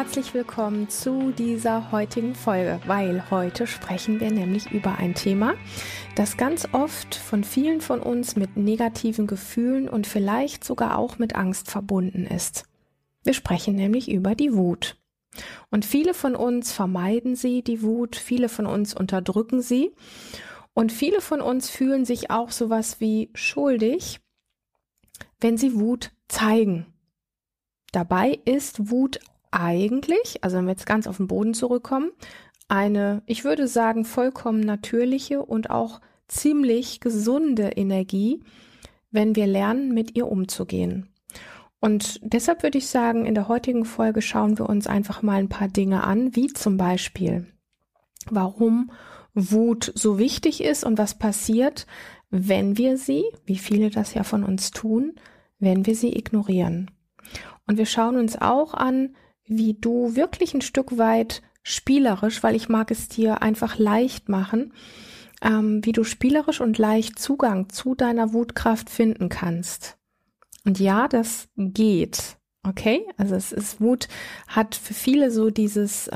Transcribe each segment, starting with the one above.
herzlich willkommen zu dieser heutigen Folge, weil heute sprechen wir nämlich über ein Thema, das ganz oft von vielen von uns mit negativen Gefühlen und vielleicht sogar auch mit Angst verbunden ist. Wir sprechen nämlich über die Wut. Und viele von uns vermeiden sie, die Wut, viele von uns unterdrücken sie und viele von uns fühlen sich auch sowas wie schuldig, wenn sie Wut zeigen. Dabei ist Wut eigentlich, also wenn wir jetzt ganz auf den Boden zurückkommen, eine, ich würde sagen, vollkommen natürliche und auch ziemlich gesunde Energie, wenn wir lernen, mit ihr umzugehen. Und deshalb würde ich sagen, in der heutigen Folge schauen wir uns einfach mal ein paar Dinge an, wie zum Beispiel, warum Wut so wichtig ist und was passiert, wenn wir sie, wie viele das ja von uns tun, wenn wir sie ignorieren. Und wir schauen uns auch an, wie du wirklich ein Stück weit spielerisch, weil ich mag es dir einfach leicht machen, wie du spielerisch und leicht Zugang zu deiner Wutkraft finden kannst. Und ja, das geht, okay? Also Wut hat für viele so dieses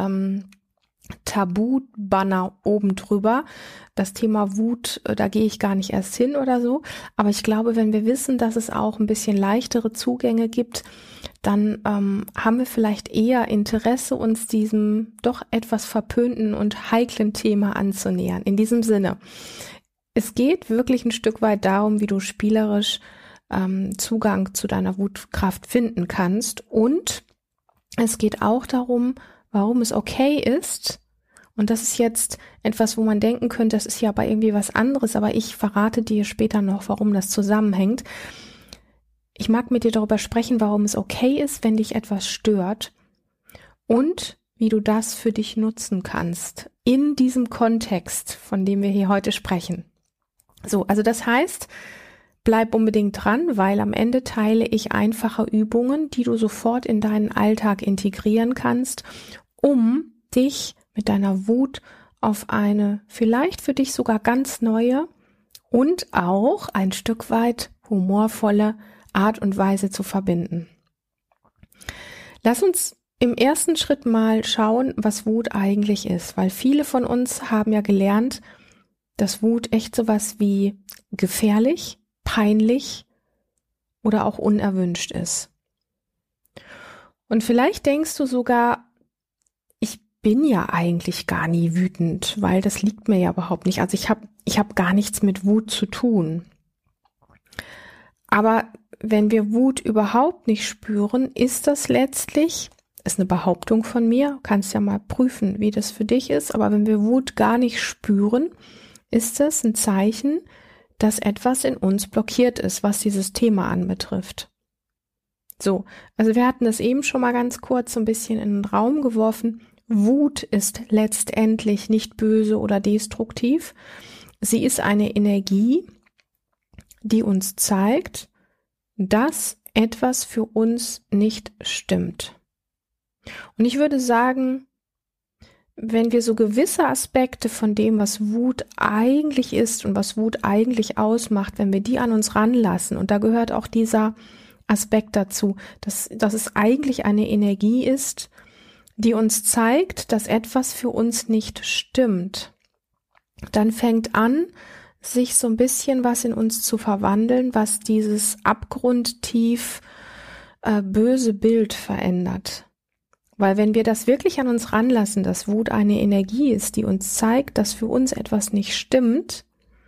Tabu-Banner oben drüber. Das Thema Wut, da gehe ich gar nicht erst hin oder so. Aber ich glaube, wenn wir wissen, dass es auch ein bisschen leichtere Zugänge gibt, dann haben wir vielleicht eher Interesse, uns diesem doch etwas verpönten und heiklen Thema anzunähern. In diesem Sinne, es geht wirklich ein Stück weit darum, wie du spielerisch Zugang zu deiner Wutkraft finden kannst. Und es geht auch darum, warum es okay ist. Und das ist jetzt etwas, wo man denken könnte, das ist ja aber irgendwie was anderes, aber ich verrate dir später noch, warum das zusammenhängt. Ich mag mit dir darüber sprechen, warum es okay ist, wenn dich etwas stört und wie du das für dich nutzen kannst in diesem Kontext, von dem wir hier heute sprechen. So, also das heißt, bleib unbedingt dran, weil am Ende teile ich einfache Übungen, die du sofort in deinen Alltag integrieren kannst, um dich mit deiner Wut auf eine vielleicht für dich sogar ganz neue und auch ein Stück weit humorvolle Art und Weise zu verbinden. Lass uns im ersten Schritt mal schauen, was Wut eigentlich ist, weil viele von uns haben ja gelernt, dass Wut echt sowas wie gefährlich, peinlich oder auch unerwünscht ist. Und vielleicht denkst du sogar, ich bin ja eigentlich gar nie wütend, weil das liegt mir ja überhaupt nicht. Also ich hab gar nichts mit Wut zu tun. Aber wenn wir Wut überhaupt nicht spüren, ist das letztlich, ist eine Behauptung von mir, kannst ja mal prüfen, wie das für dich ist, aber wenn wir Wut gar nicht spüren, ist das ein Zeichen, dass etwas in uns blockiert ist, was dieses Thema anbetrifft. So, also wir hatten das eben schon mal ganz kurz so ein bisschen in den Raum geworfen. Wut ist letztendlich nicht böse oder destruktiv. Sie ist eine Energie, die uns zeigt, dass etwas für uns nicht stimmt. Und ich würde sagen, wenn wir so gewisse Aspekte von dem, was Wut eigentlich ist und was Wut eigentlich ausmacht, wenn wir die an uns ranlassen, und da gehört auch dieser Aspekt dazu, dass es eigentlich eine Energie ist, die uns zeigt, dass etwas für uns nicht stimmt, dann fängt an, sich so ein bisschen was in uns zu verwandeln, was dieses abgrundtief böse Bild verändert. Weil wenn wir das wirklich an uns ranlassen, dass Wut eine Energie ist, die uns zeigt, dass für uns etwas nicht stimmt,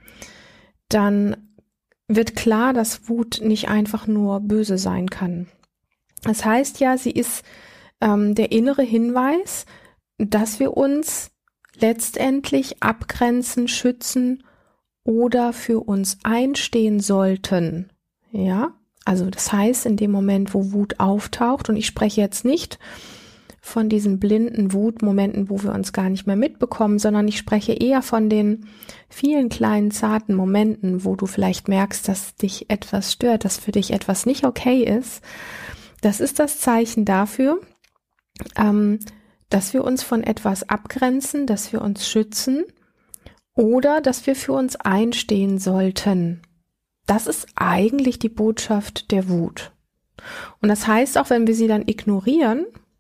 dann wird klar, dass Wut nicht einfach nur böse sein kann. Das heißt ja, sie ist der innere Hinweis, dass wir uns letztendlich abgrenzen, schützen oder für uns einstehen sollten. Ja, also das heißt, in dem Moment, wo Wut auftaucht, und ich spreche jetzt nicht von diesen blinden Wutmomenten, wo wir uns gar nicht mehr mitbekommen, sondern ich spreche eher von den vielen kleinen, zarten Momenten, wo du vielleicht merkst, dass dich etwas stört, dass für dich etwas nicht okay ist. Das ist das Zeichen dafür, dass wir uns von etwas abgrenzen, dass wir uns schützen oder dass wir für uns einstehen sollten. Das ist eigentlich die Botschaft der Wut. Und das heißt, auch wenn wir sie dann ignorieren,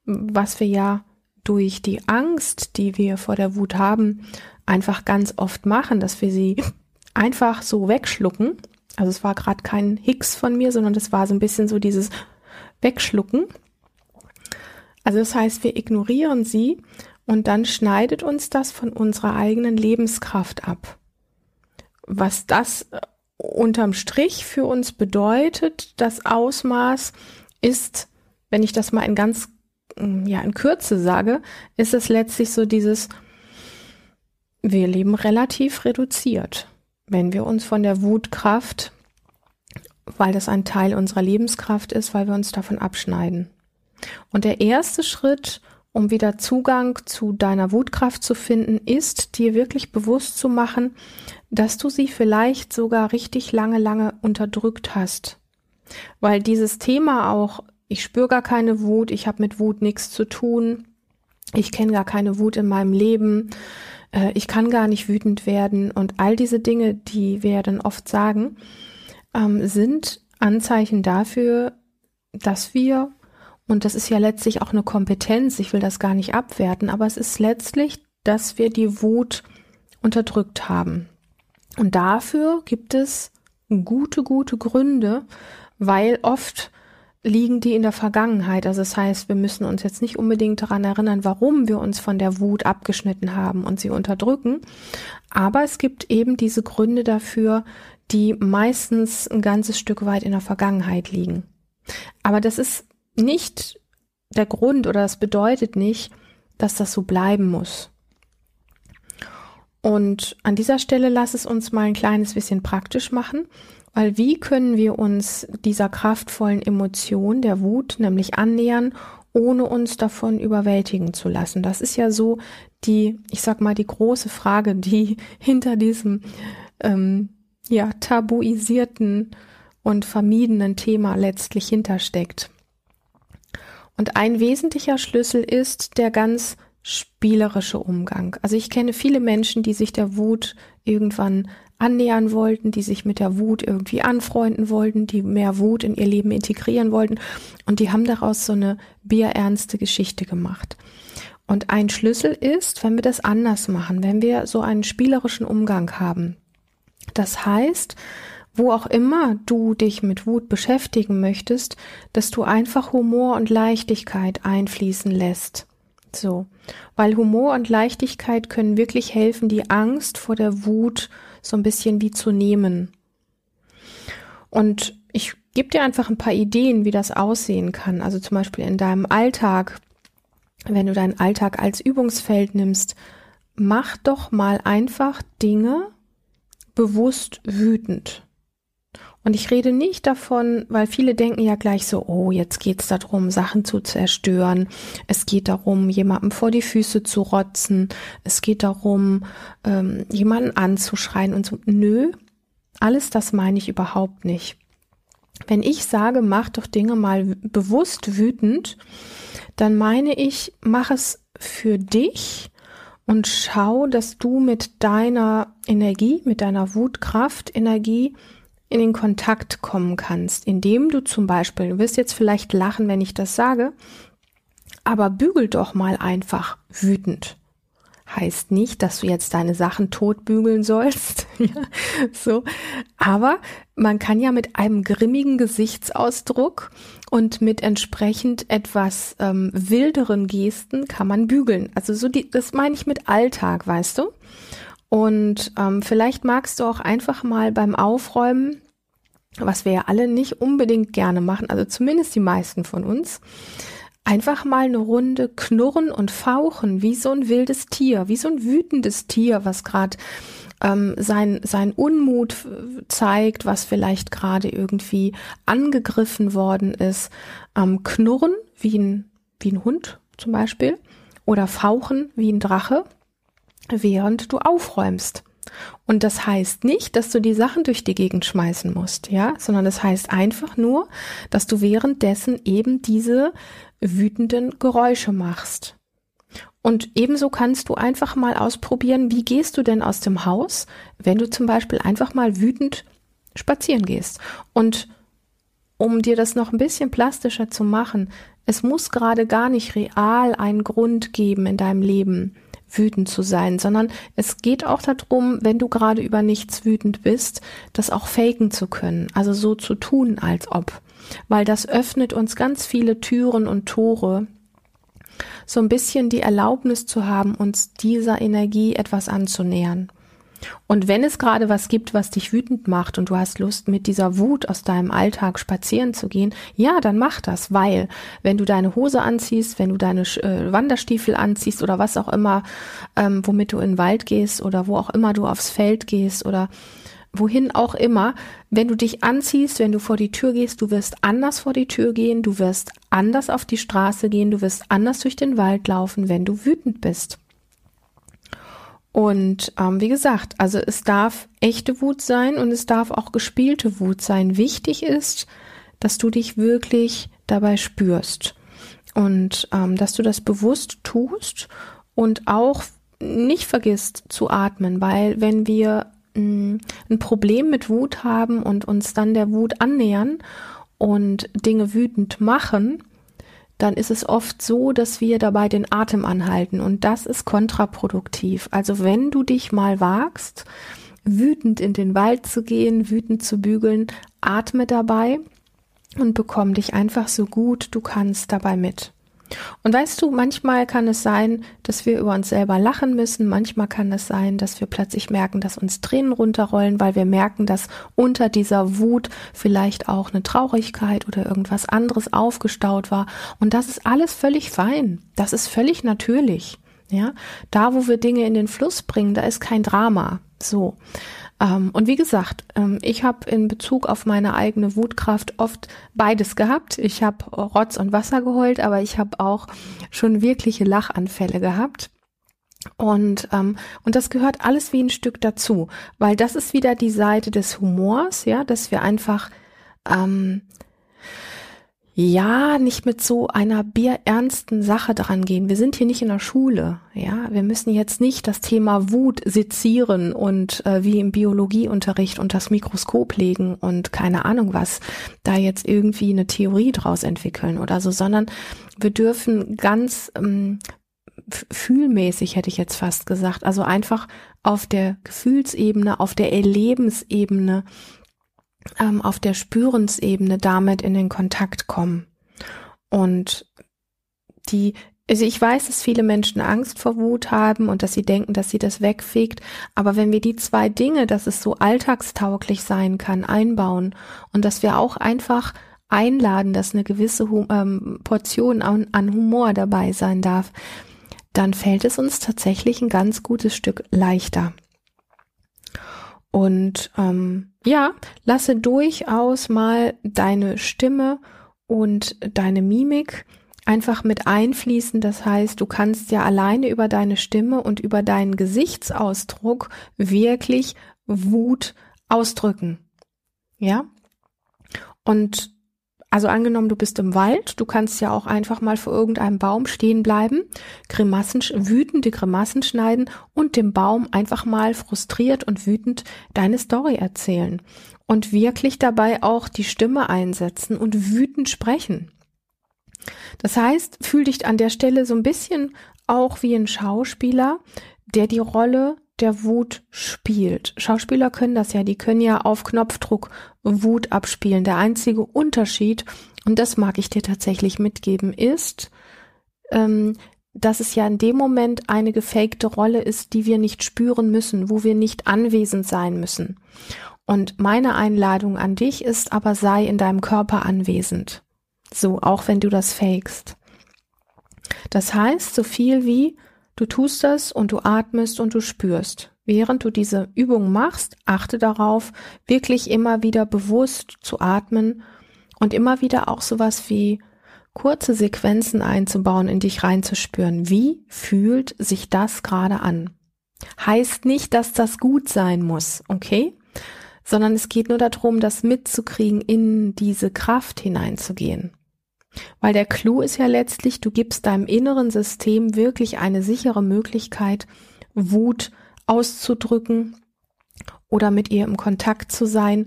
was wir ja durch die Angst, die wir vor der Wut haben, einfach ganz oft machen, dass wir sie einfach so wegschlucken. Also es war gerade kein Hicks von mir, sondern das war so ein bisschen so dieses Wegschlucken. Also das heißt, wir ignorieren sie und dann schneidet uns das von unserer eigenen Lebenskraft ab. Was das unterm Strich für uns bedeutet, das Ausmaß ist, wenn ich das mal in Kürze sage, ist es letztlich so dieses, wir leben relativ reduziert, wenn wir uns von der Wutkraft, weil das ein Teil unserer Lebenskraft ist, weil wir uns davon abschneiden. Und der erste Schritt, um wieder Zugang zu deiner Wutkraft zu finden, ist, dir wirklich bewusst zu machen, dass du sie vielleicht sogar richtig lange unterdrückt hast. Weil dieses Thema auch, ich spüre gar keine Wut, ich habe mit Wut nichts zu tun, ich kenne gar keine Wut in meinem Leben, ich kann gar nicht wütend werden und all diese Dinge, die wir dann oft sagen, sind Anzeichen dafür, dass wir, und das ist ja letztlich auch eine Kompetenz, ich will das gar nicht abwerten, aber es ist letztlich, dass wir die Wut unterdrückt haben. Und dafür gibt es gute Gründe, weil oft liegen die in der Vergangenheit. Also das heißt, wir müssen uns jetzt nicht unbedingt daran erinnern, warum wir uns von der Wut abgeschnitten haben und sie unterdrücken. Aber es gibt eben diese Gründe dafür, die meistens ein ganzes Stück weit in der Vergangenheit liegen. Aber das ist nicht der Grund oder das bedeutet nicht, dass das so bleiben muss. Und an dieser Stelle lass es uns mal ein kleines bisschen praktisch machen, weil wie können wir uns dieser kraftvollen Emotion der Wut nämlich annähern, ohne uns davon überwältigen zu lassen? Das ist ja so die große Frage, die hinter diesem tabuisierten und vermiedenen Thema letztlich hintersteckt. Und ein wesentlicher Schlüssel ist der ganz spielerische Umgang. Also ich kenne viele Menschen, die sich der Wut irgendwann annähern wollten, die sich mit der Wut irgendwie anfreunden wollten, die mehr Wut in ihr Leben integrieren wollten und die haben daraus so eine bierernste Geschichte gemacht. Und ein Schlüssel ist, wenn wir das anders machen, wenn wir so einen spielerischen Umgang haben. Das heißt, wo auch immer du dich mit Wut beschäftigen möchtest, dass du einfach Humor und Leichtigkeit einfließen lässt. So, weil Humor und Leichtigkeit können wirklich helfen, die Angst vor der Wut so ein bisschen wie zu nehmen. Und ich gebe dir einfach ein paar Ideen, wie das aussehen kann. Also zum Beispiel in deinem Alltag, wenn du deinen Alltag als Übungsfeld nimmst, mach doch mal einfach Dinge bewusst wütend. Und ich rede nicht davon, weil viele denken ja gleich so, oh, jetzt geht's darum, Sachen zu zerstören. Es geht darum, jemandem vor die Füße zu rotzen. Es geht darum, jemanden anzuschreien und so. Nö, alles das meine ich überhaupt nicht. Wenn ich sage, mach doch Dinge mal bewusst wütend, dann meine ich, mach es für dich und schau, dass du mit deiner Energie, mit deiner Wutkraftenergie in den Kontakt kommen kannst, indem du zum Beispiel, du wirst jetzt vielleicht lachen, wenn ich das sage, aber bügel doch mal einfach wütend. Heißt nicht, dass du jetzt deine Sachen tot bügeln sollst, ja, so. Aber man kann ja mit einem grimmigen Gesichtsausdruck und mit entsprechend etwas wilderen Gesten kann man bügeln. Also so das meine ich mit Alltag, weißt du? Und vielleicht magst du auch einfach mal beim Aufräumen, was wir ja alle nicht unbedingt gerne machen, also zumindest die meisten von uns, einfach mal eine Runde knurren und fauchen, wie so ein wildes Tier, wie so ein wütendes Tier, was gerade sein Unmut zeigt, was vielleicht gerade irgendwie angegriffen worden ist. Knurren wie ein Hund zum Beispiel oder fauchen wie ein Drache, während du aufräumst. Und das heißt nicht, dass du die Sachen durch die Gegend schmeißen musst, ja, sondern das heißt einfach nur, dass du währenddessen eben diese wütenden Geräusche machst. Und ebenso kannst du einfach mal ausprobieren, wie gehst du denn aus dem Haus, wenn du zum Beispiel einfach mal wütend spazieren gehst. Und um dir das noch ein bisschen plastischer zu machen, es muss gerade gar nicht real einen Grund geben in deinem Leben, wütend zu sein, sondern es geht auch darum, wenn du gerade über nichts wütend bist, das auch faken zu können, also so zu tun, als ob. Weil das öffnet uns ganz viele Türen und Tore, so ein bisschen die Erlaubnis zu haben, uns dieser Energie etwas anzunähern. Und wenn es gerade was gibt, was dich wütend macht und du hast Lust, mit dieser Wut aus deinem Alltag spazieren zu gehen, ja, dann mach das, weil wenn du deine Hose anziehst, wenn du deine Wanderstiefel anziehst oder was auch immer, womit du in den Wald gehst oder wo auch immer du aufs Feld gehst oder wohin auch immer, wenn du dich anziehst, wenn du vor die Tür gehst, du wirst anders vor die Tür gehen, du wirst anders auf die Straße gehen, du wirst anders durch den Wald laufen, wenn du wütend bist. Und wie gesagt, also es darf echte Wut sein und es darf auch gespielte Wut sein. Wichtig ist, dass du dich wirklich dabei spürst und dass du das bewusst tust und auch nicht vergisst zu atmen, weil wenn wir ein Problem mit Wut haben und uns dann der Wut annähern und Dinge wütend machen, dann ist es oft so, dass wir dabei den Atem anhalten und das ist kontraproduktiv. Also wenn du dich mal wagst, wütend in den Wald zu gehen, wütend zu bügeln, atme dabei und bekomm dich einfach so gut du kannst dabei mit. Und weißt du, manchmal kann es sein, dass wir über uns selber lachen müssen, manchmal kann es sein, dass wir plötzlich merken, dass uns Tränen runterrollen, weil wir merken, dass unter dieser Wut vielleicht auch eine Traurigkeit oder irgendwas anderes aufgestaut war und das ist alles völlig fein, das ist völlig natürlich, ja, da wo wir Dinge in den Fluss bringen, da ist kein Drama, so. Und wie gesagt, ich habe in Bezug auf meine eigene Wutkraft oft beides gehabt. Ich habe Rotz und Wasser geheult, aber ich habe auch schon wirkliche Lachanfälle gehabt. Und das gehört alles wie ein Stück dazu, weil das ist wieder die Seite des Humors, ja, dass wir einfach nicht mit so einer bierernsten Sache dran gehen. Wir sind hier nicht in der Schule, ja. Wir müssen jetzt nicht das Thema Wut sezieren und wie im Biologieunterricht unter das Mikroskop legen und keine Ahnung was, da jetzt irgendwie eine Theorie draus entwickeln oder so, sondern wir dürfen ganz fühlmäßig, hätte ich jetzt fast gesagt, also einfach auf der Gefühlsebene, auf der Erlebensebene, auf der Spürensebene damit in den Kontakt kommen. Und also ich weiß, dass viele Menschen Angst vor Wut haben und dass sie denken, dass sie das wegfegt, aber wenn wir die zwei Dinge, dass es so alltagstauglich sein kann, einbauen und dass wir auch einfach einladen, dass eine gewisse Portion an Humor dabei sein darf, dann fällt es uns tatsächlich ein ganz gutes Stück leichter. Und lasse durchaus mal deine Stimme und deine Mimik einfach mit einfließen. Das heißt, du kannst ja alleine über deine Stimme und über deinen Gesichtsausdruck wirklich Wut ausdrücken. Ja? Und also angenommen, du bist im Wald, du kannst ja auch einfach mal vor irgendeinem Baum stehen bleiben, wütende Grimassen schneiden und dem Baum einfach mal frustriert und wütend deine Story erzählen und wirklich dabei auch die Stimme einsetzen und wütend sprechen. Das heißt, fühl dich an der Stelle so ein bisschen auch wie ein Schauspieler, der die Rolle der Wut spielt. Schauspieler können das ja, die können ja auf Knopfdruck Wut abspielen. Der einzige Unterschied, und das mag ich dir tatsächlich mitgeben, ist, dass es ja in dem Moment eine gefakte Rolle ist, die wir nicht spüren müssen, wo wir nicht anwesend sein müssen. Und meine Einladung an dich ist aber, sei in deinem Körper anwesend. So, auch wenn du das fakest. Das heißt, so viel wie du tust das und du atmest und du spürst. Während du diese Übung machst, achte darauf, wirklich immer wieder bewusst zu atmen und immer wieder auch sowas wie kurze Sequenzen einzubauen, in dich reinzuspüren. Wie fühlt sich das gerade an? Heißt nicht, dass das gut sein muss, okay? Sondern es geht nur darum, das mitzukriegen, in diese Kraft hineinzugehen. Weil der Clou ist ja letztlich, du gibst deinem inneren System wirklich eine sichere Möglichkeit, Wut auszudrücken oder mit ihr im Kontakt zu sein,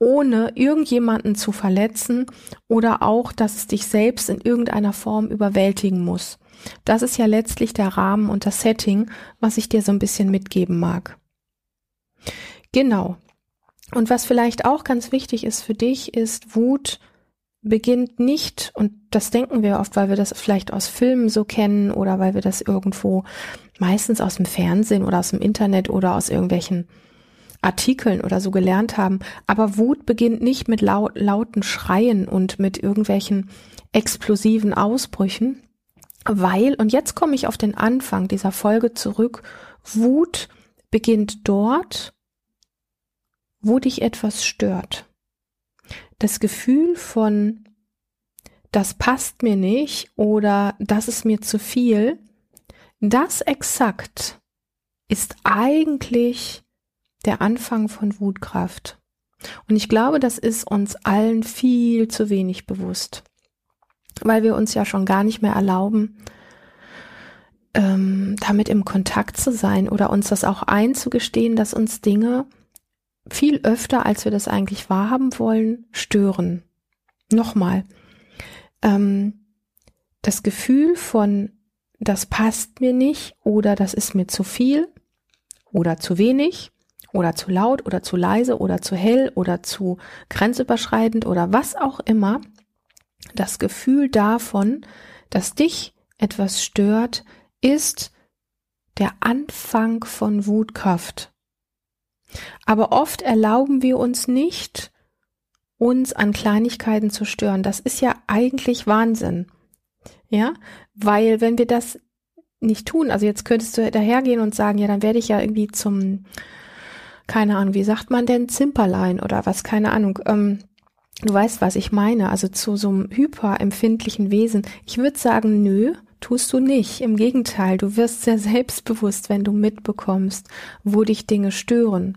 ohne irgendjemanden zu verletzen oder auch, dass es dich selbst in irgendeiner Form überwältigen muss. Das ist ja letztlich der Rahmen und das Setting, was ich dir so ein bisschen mitgeben mag. Genau. Und was vielleicht auch ganz wichtig ist für dich, ist, Wut beginnt nicht, und das denken wir oft, weil wir das vielleicht aus Filmen so kennen oder weil wir das irgendwo meistens aus dem Fernsehen oder aus dem Internet oder aus irgendwelchen Artikeln oder so gelernt haben. Aber Wut beginnt nicht mit lauten Schreien und mit irgendwelchen explosiven Ausbrüchen, weil, und jetzt komme ich auf den Anfang dieser Folge zurück, Wut beginnt dort, wo dich etwas stört. Das Gefühl von, das passt mir nicht oder das ist mir zu viel, das exakt ist eigentlich der Anfang von Wutkraft. Und ich glaube, das ist uns allen viel zu wenig bewusst, weil wir uns ja schon gar nicht mehr erlauben, damit im Kontakt zu sein oder uns das auch einzugestehen, dass uns Dinge viel öfter, als wir das eigentlich wahrhaben wollen, stören. Nochmal, das Gefühl von, das passt mir nicht oder das ist mir zu viel oder zu wenig oder zu laut oder zu leise oder zu hell oder zu grenzüberschreitend oder was auch immer, das Gefühl davon, dass dich etwas stört, ist der Anfang von Wutkraft. Aber oft erlauben wir uns nicht, uns an Kleinigkeiten zu stören. Das ist ja eigentlich Wahnsinn. Ja, weil wenn wir das nicht tun, also jetzt könntest du dahergehen und sagen, ja, dann werde ich ja irgendwie zum, keine Ahnung, wie sagt man denn, Zimperlein oder was, keine Ahnung, du weißt, was ich meine, also zu so einem hyperempfindlichen Wesen. Ich würde sagen, nö, tust du nicht. Im Gegenteil, du wirst sehr selbstbewusst, wenn du mitbekommst, wo dich Dinge stören.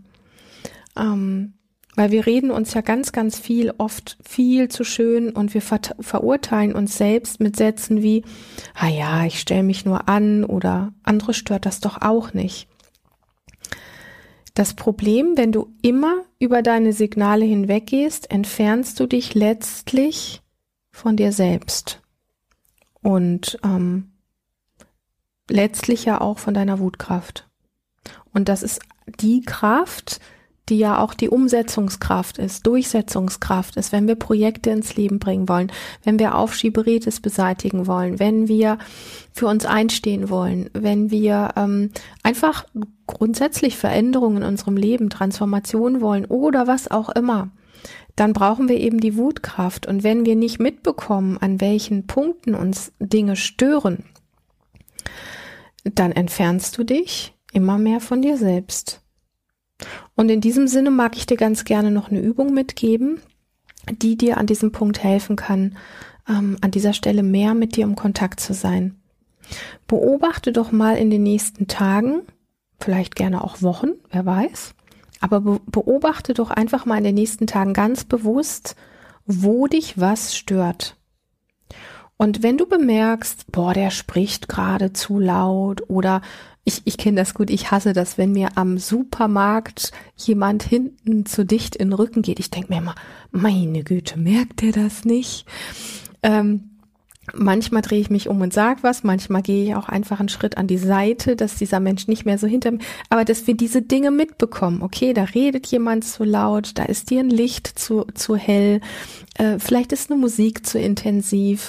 Weil wir reden uns ja ganz, ganz viel, oft viel zu schön und wir verurteilen uns selbst mit Sätzen wie, ah ja, ich stelle mich nur an oder andere stört das doch auch nicht. Das Problem, wenn du immer über deine Signale hinweggehst, entfernst du dich letztlich von dir selbst und letztlich ja auch von deiner Wutkraft. Und das ist die Kraft, die ja auch die Umsetzungskraft ist, Durchsetzungskraft ist, wenn wir Projekte ins Leben bringen wollen, wenn wir Aufschieberitis beseitigen wollen, wenn wir für uns einstehen wollen, wenn wir einfach grundsätzlich Veränderungen in unserem Leben, Transformation wollen oder was auch immer, dann brauchen wir eben die Wutkraft. Und wenn wir nicht mitbekommen, an welchen Punkten uns Dinge stören, dann entfernst du dich immer mehr von dir selbst. Und in diesem Sinne mag ich dir ganz gerne noch eine Übung mitgeben, die dir an diesem Punkt helfen kann, an dieser Stelle mehr mit dir im Kontakt zu sein. Beobachte doch mal in den nächsten Tagen, vielleicht gerne auch Wochen, wer weiß, aber beobachte doch einfach mal in den nächsten Tagen ganz bewusst, wo dich was stört. Und wenn du bemerkst, boah, der spricht gerade zu laut oder ich kenne das gut, ich hasse das, wenn mir am Supermarkt jemand hinten zu dicht in den Rücken geht. Ich denke mir immer, meine Güte, merkt der das nicht? Manchmal drehe ich mich um und sage was, manchmal gehe ich auch einfach einen Schritt an die Seite, dass dieser Mensch nicht mehr so hinter mir, aber dass wir diese Dinge mitbekommen. Okay, da redet jemand zu laut, da ist dir ein Licht zu hell, vielleicht ist eine Musik zu intensiv,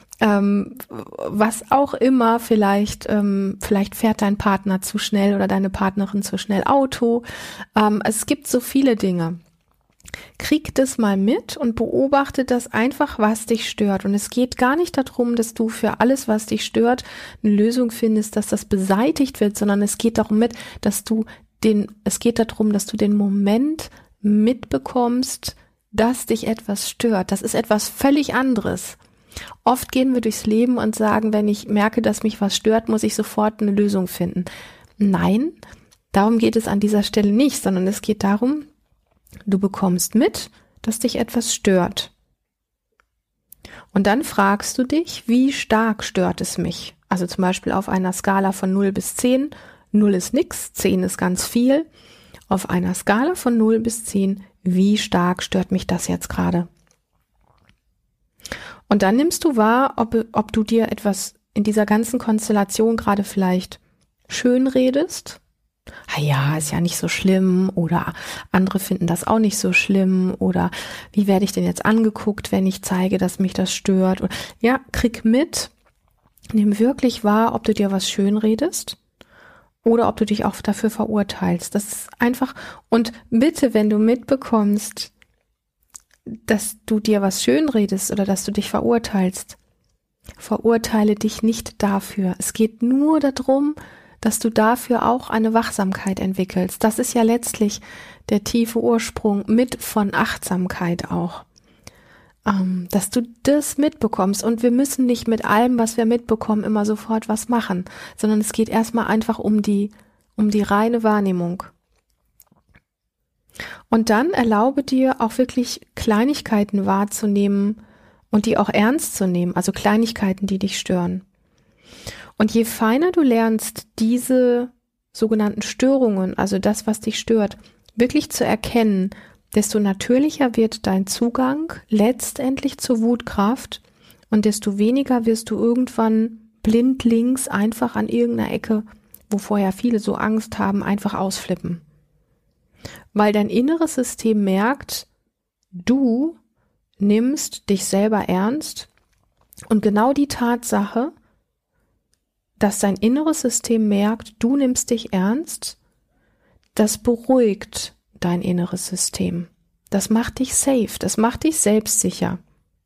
was auch immer, vielleicht fährt dein Partner zu schnell oder deine Partnerin zu schnell Auto. Es gibt so viele Dinge. Krieg das mal mit und beobachte das einfach, was dich stört. Und es geht gar nicht darum, dass du für alles, was dich stört, eine Lösung findest, dass das beseitigt wird, sondern es geht darum es geht darum, dass du den Moment mitbekommst, dass dich etwas stört. Das ist etwas völlig anderes. Oft gehen wir durchs Leben und sagen, wenn ich merke, dass mich was stört, muss ich sofort eine Lösung finden. Nein, darum geht es an dieser Stelle nicht, sondern es geht darum, du bekommst mit, dass dich etwas stört. Und dann fragst du dich, wie stark stört es mich? Also zum Beispiel auf einer Skala von 0 bis 10. 0 ist nix, 10 ist ganz viel. Auf einer Skala von 0 bis 10, wie stark stört mich das jetzt gerade? Und dann nimmst du wahr, ob du dir etwas in dieser ganzen Konstellation gerade vielleicht schön redest. Ah ja, ist ja nicht so schlimm, oder andere finden das auch nicht so schlimm, oder wie werde ich denn jetzt angeguckt, wenn ich zeige, dass mich das stört? Oder, ja, krieg mit, nimm wirklich wahr, ob du dir was schön redest oder ob du dich auch dafür verurteilst. Das ist einfach, und bitte, wenn du mitbekommst, dass du dir was schön redest oder dass du dich verurteilst, verurteile dich nicht dafür. Es geht nur darum, dass du dafür auch eine Wachsamkeit entwickelst. Das ist ja letztlich der tiefe Ursprung mit von Achtsamkeit auch. Dass du das mitbekommst. Und wir müssen nicht mit allem, was wir mitbekommen, immer sofort was machen, sondern es geht erstmal einfach um die reine Wahrnehmung. Und dann erlaube dir auch wirklich Kleinigkeiten wahrzunehmen und die auch ernst zu nehmen, also Kleinigkeiten, die dich stören. Und je feiner du lernst, diese sogenannten Störungen, also das, was dich stört, wirklich zu erkennen, desto natürlicher wird dein Zugang letztendlich zur Wutkraft und desto weniger wirst du irgendwann blindlings einfach an irgendeiner Ecke, wo vorher viele so Angst haben, einfach ausflippen. Weil dein inneres System merkt, du nimmst dich selber ernst und genau die Tatsache, dass dein inneres System merkt, du nimmst dich ernst, das beruhigt dein inneres System. Das macht dich safe, das macht dich selbstsicher.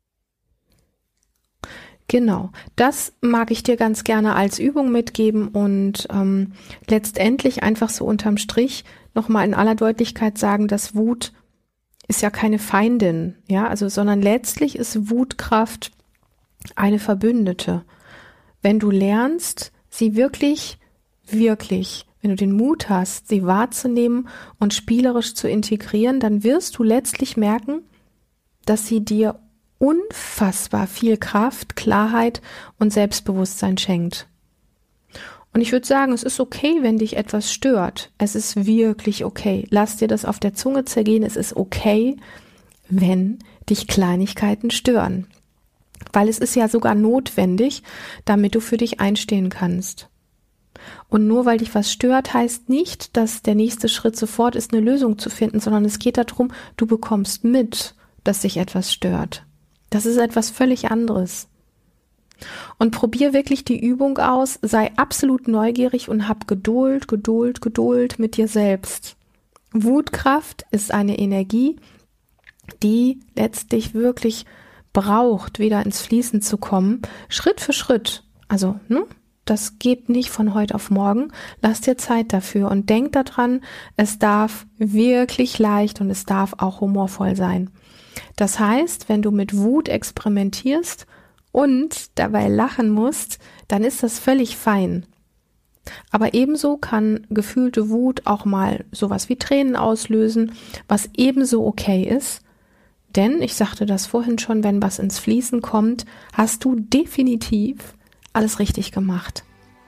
Genau, das mag ich dir ganz gerne als Übung mitgeben und letztendlich einfach so unterm Strich nochmal in aller Deutlichkeit sagen, dass Wut ist ja keine Feindin, ja, also, sondern letztlich ist Wutkraft eine Verbündete. Wenn du lernst, sie wirklich, wenn du den Mut hast, sie wahrzunehmen und spielerisch zu integrieren, dann wirst du letztlich merken, dass sie dir unfassbar viel Kraft, Klarheit und Selbstbewusstsein schenkt. Und ich würde sagen, es ist okay, wenn dich etwas stört. Es ist wirklich okay. Lass dir das auf der Zunge zergehen. Es ist okay, wenn dich Kleinigkeiten stören. Weil es ist ja sogar notwendig, damit du für dich einstehen kannst. Und nur weil dich was stört, heißt nicht, dass der nächste Schritt sofort ist, eine Lösung zu finden, sondern es geht darum, du bekommst mit, dass dich etwas stört. Das ist etwas völlig anderes. Und probier wirklich die Übung aus, sei absolut neugierig und hab Geduld mit dir selbst. Wutkraft ist eine Energie, die letztlich wirklich braucht, wieder ins Fließen zu kommen, Schritt für Schritt. Also, das geht nicht von heute auf morgen. Lass dir Zeit dafür und denk daran, es darf wirklich leicht und es darf auch humorvoll sein. Das heißt, wenn du mit Wut experimentierst und dabei lachen musst, dann ist das völlig fein. Aber ebenso kann gefühlte Wut auch mal sowas wie Tränen auslösen, was ebenso okay ist. Denn, ich sagte das vorhin schon, wenn was ins Fließen kommt, hast du definitiv alles richtig gemacht.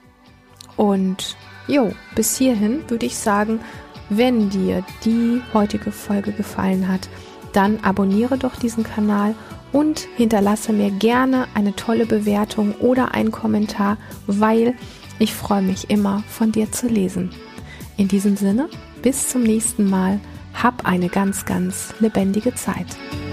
Und bis hierhin würde ich sagen, wenn dir die heutige Folge gefallen hat, dann abonniere doch diesen Kanal und hinterlasse mir gerne eine tolle Bewertung oder einen Kommentar, weil ich freue mich immer, von dir zu lesen. In diesem Sinne, bis zum nächsten Mal. Hab eine ganz, ganz lebendige Zeit.